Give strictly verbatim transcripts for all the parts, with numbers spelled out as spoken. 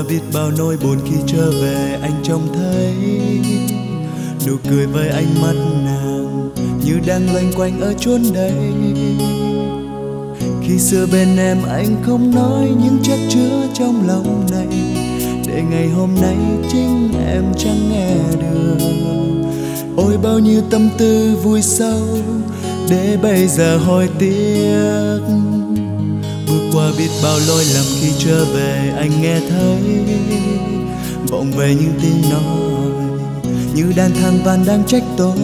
biết bao nỗi buồn khi trở về anh trông thấy nụ cười với ánh mắt nàng như đang loanh quanh ở chốn đây. Khi xưa bên em anh không nói những chất chứa trong lòng này, để ngày hôm nay chính em chẳng nghe được. Ôi bao nhiêu tâm tư vui sâu để bây giờ hối tiếc. Bước qua biết bao lỗi lầm khi trở về anh nghe thấy vọng về những tiếng nói như đàn than van đang trách tôi.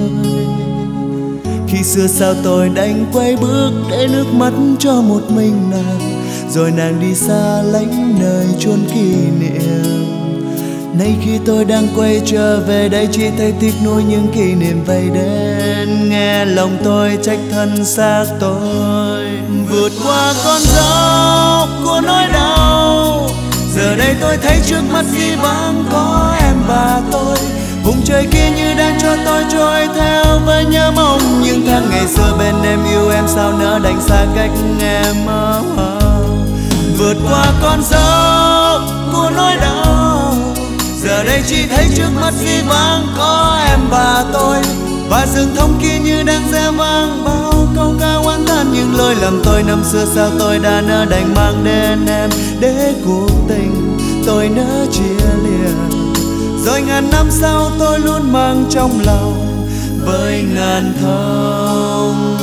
Khi xưa sao tôi đành quay bước để nước mắt cho một mình nàng, rồi nàng đi xa lánh nơi chốn kỷ niệm. Nay khi tôi đang quay trở về đây chỉ thấy tiếc nuối những kỷ niệm vây đến. Nghe lòng tôi trách thân xác tôi vượt qua con dốc của nỗi đau. Giờ đây tôi thấy trước mắt chỉ vắng có em và tôi. Vùng trời kia như đang cho tôi trôi theo với nhớ mong những tháng ngày xưa bên em, yêu em sao nỡ đành xa cách em. Oh, oh. Vượt qua con dốc của nỗi đau, giờ đây chỉ thấy trước mắt chỉ vắng có em và tôi. Và rừng thông kia như đang reo vang bao câu ca oán than những lỗi lầm tôi năm xưa, sao tôi đã nỡ đành mang đến em để cuộc tình tôi nỡ chia lìa. Rồi ngàn năm sau tôi luôn mang trong lòng với ngàn thông.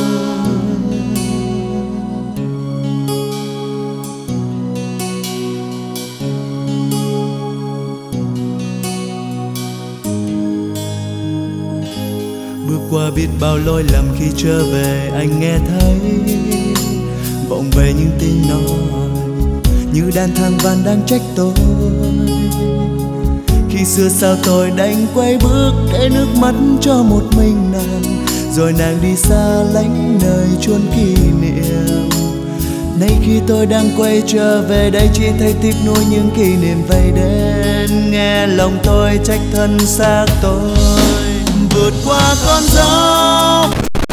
Bước qua biết bao lỗi lầm khi trở về anh nghe thấy vọng về những tiếng nói như đàn than van đang trách tôi. Khi xưa sao tôi đành quay bước để nước mắt cho một mình nàng, rồi nàng đi xa lánh nơi chốn kỷ niệm. Nay khi tôi đang quay trở về đây chỉ thấy tiếc nuối những kỷ niệm vây đến. Nghe lòng tôi trách thân xác tôi vượt qua con dốc.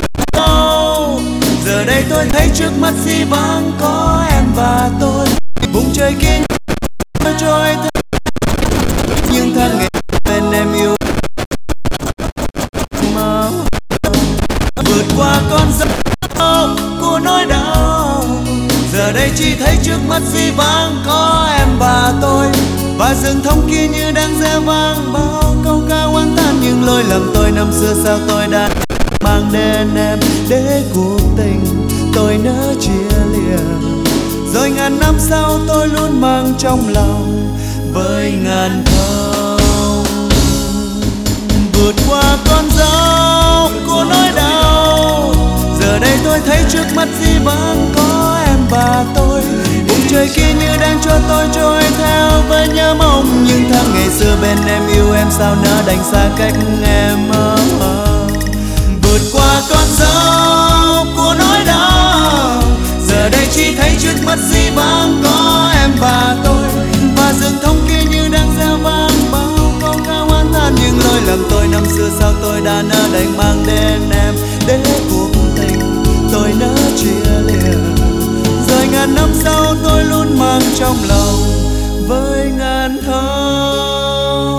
Giờ đây tôi thấy trước mắt chỉ vắng có em và tôi. Vùng trời kia trôi theo những tháng ngày bên em, yêu mơ. Vượt qua con dốc của nỗi đau, giờ đây chỉ thấy trước mắt chỉ vắng có em và tôi. Và rừng thông kia như đang reo vang bao câu ca oán than những lỗi lầm tôi năm xưa, sao tôi đã mang đến em để cuộc tình tôi nỡ chia lìa. Rồi ngàn năm sau tôi luôn mang trong lòng với ngàn thông. Vượt qua con dốc của nỗi đau, giờ đây tôi thấy trước mắt chỉ vắng có em và tôi. Vùng trời kia như đang cho tôi trôi theo với nhớ mong những tháng ngày xưa bên em, yêu em sao nỡ đành xa cách em. Oh, oh. Vượt qua con dốc của nỗi đau, giờ đây chỉ thấy trước mắt chỉ vắng có em và tôi. Và rừng thông kia như đang reo vang bao câu ca oán than những lỗi lầm tôi năm xưa, sao tôi đã nỡ đành mang đến em để cuộc tình tôi nỡ chia lìa. Rồi ngàn năm sau tôi luôn mang trong lòng với ngàn thông.